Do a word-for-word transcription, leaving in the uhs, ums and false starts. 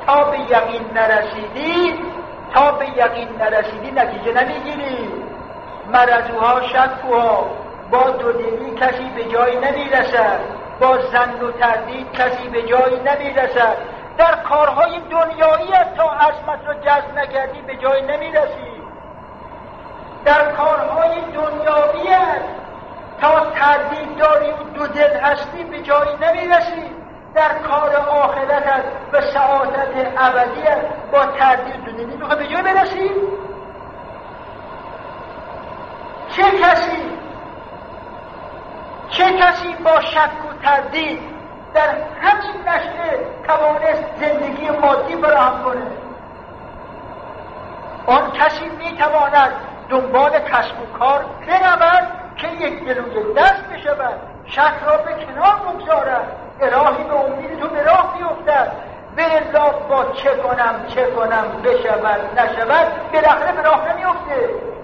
تا به یقین نرسیدی تا به یقین نرسیدی نتیجه نمیگیری. مرضوها شکوها، با دودلی کسی به جایی نمیرسد، با زن و تردید کسی به جایی نمیرسد. در کارهای دنیایی تا عظمت رو جذب نکردی به جایی نمیرسی. در کارهای دنیایی تا تردید داری و دو دل هستی به جایی نمیرسی. در کار آخرت و سعادت ابدی با تردید دو دلی میخوای به جایی برسی. چه کسی چه کسی با شک و تردید در همین نشأه توانست زندگی مادی فراهم کنه؟ آن کسی میتواند دنبال کسب و کار برود که یک دل و یک دست بشود، شک را به کنار بگذارد، الهی به امید تو به راه بیفتد. والا با چه کنم چه کنم بشود نشود بالاخره به راه نمیفته.